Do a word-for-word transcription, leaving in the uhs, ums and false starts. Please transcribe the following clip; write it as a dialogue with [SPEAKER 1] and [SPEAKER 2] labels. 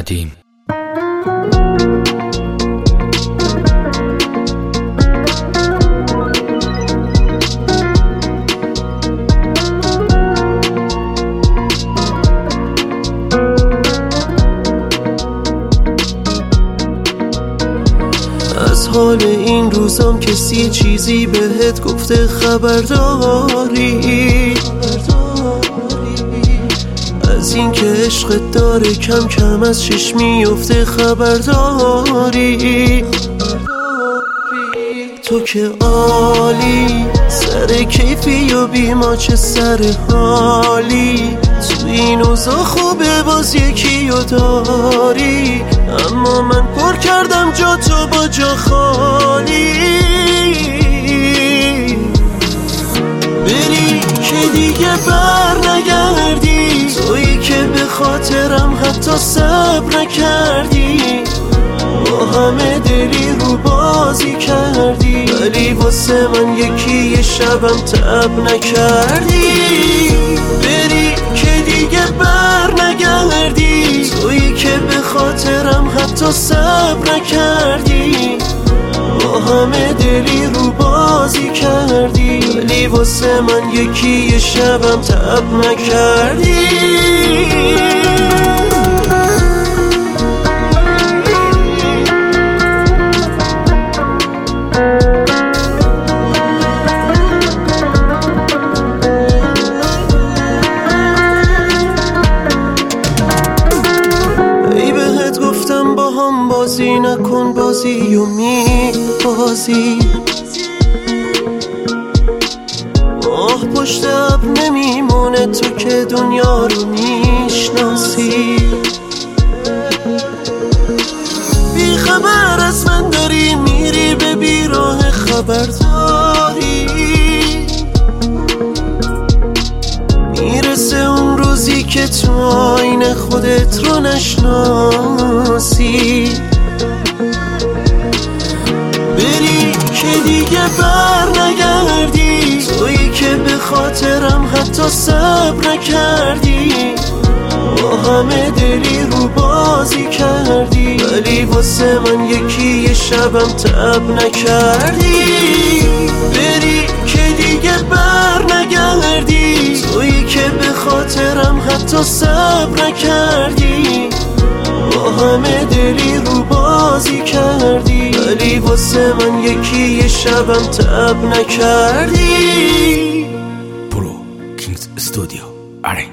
[SPEAKER 1] قدیم.
[SPEAKER 2] از حال این روزام کسی چیزی بهت گفته خبرداری؟ از این که عشقت داره کم کم از چشم میفته خبرداری؟ تو که عالی، سر کیفی و بی ما چه سر حالی. تو این اوضاع خوبه باز یکی و داری، اما من پر کردم جا تو با جا خالی. بری که دیگه بر نگردی، تویی که به خاطرم حتی صبر نکردی. با همه دلی رو بازی کردی، ولی واسه من یکی یه شبم تب نکردی. بری که دیگه بر نگردی، تویی که به خاطرم حتی صبر نکردی. با همه دلی رو بازی کردی، ولی واسه من یکی یه شبم تب نکردی. با هم بازی نکن بازی و می بازی. ماه پشت ابر نمیمونه، تو که دنیا رو میشناسی. بی خبر از من داری میری به بیراه خبرداری. میرسه اون روزی که تو آینه خودت رو نشناسی. بری که دیگه بر نگردی، تویی که به خاطرم حتی صبر نکردی. با همه دلی رو بازی کردی، ولی واسه من یکی یه شبم تب نکردی. بری که دیگه بر نگردی، تویی که به خاطرم حتی صبر نکردی. با همه دلی رو بازی کردی، ولی واسه من یکی یه شبم تب نکردی.
[SPEAKER 1] برو کینگز استودیو آره.